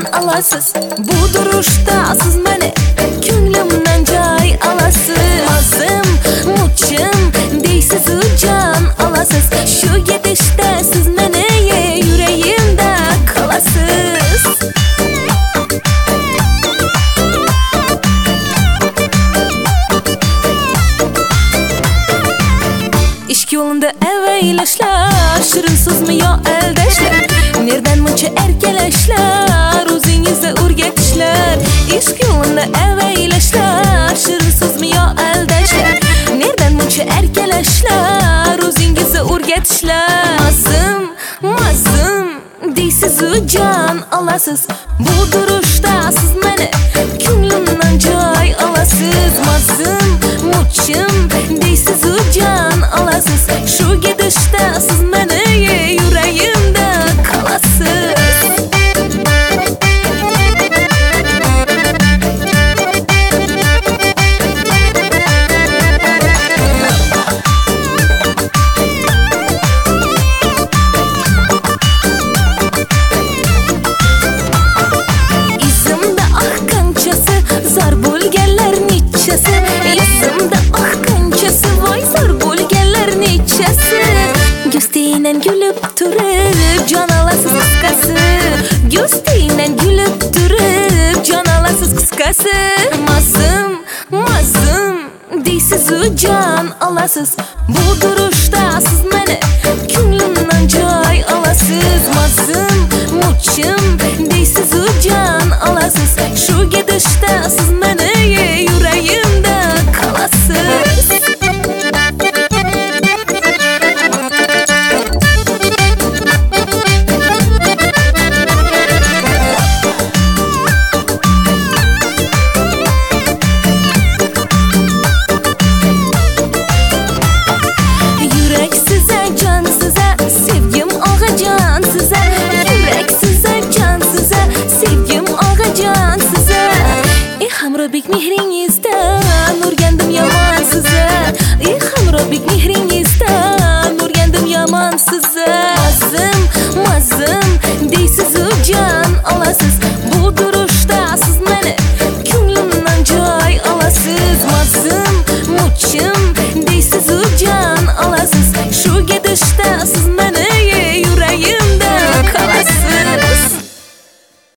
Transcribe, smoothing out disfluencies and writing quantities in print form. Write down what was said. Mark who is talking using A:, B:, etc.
A: alasiz. Bu duruşda siz meni ko'nglimdan joy alasiz. Mazim, muchim deysiz jon alasiz. Shu ketishda siz meni yuragimda qalasiz. İşk yolunda eveylashlar, shirin so'zmi yo aldashlar? Nerdan muncha erkalashlar, o'zingizda o'rgatishlar. İşk yolunda eveylashlar, shirin so'zmi yo aldashlar? Nerdan muncha erkalashlar, o'zingizda o'rgatishlar. Mazim deysiz jon alasiz. Bu duruşda siz meni ko'nglimdan joy alasiz. Mazim, muchim deysiz jon alasiz. Shu ketishda siz meni yuragimda qalasiz. Izimda qanchasi zor bo'lganlar nechasi. Izimda qanchasi voy zor bo'lganlar nechasi. Go'stingdan kulib turib jon alasiz qisqasi. Go'stingdan kulib turib jon alasiz qisqasi. Mazim deysiz jon alasiz. Bu duruşda siz meni ko'nglimdan joy alasiz. Mazim, muchim deysiz jon alasiz. Shu ketishda siz meni yuragimda qalasiz. Yurak size, can size, sevgim ağa can size. Yurak size, can size, sevgim ağa can size. Hamrobek mehringizdan o'rgandim yomon size. Hamrobek mehringizdan o'rgandim yomon size. Mazim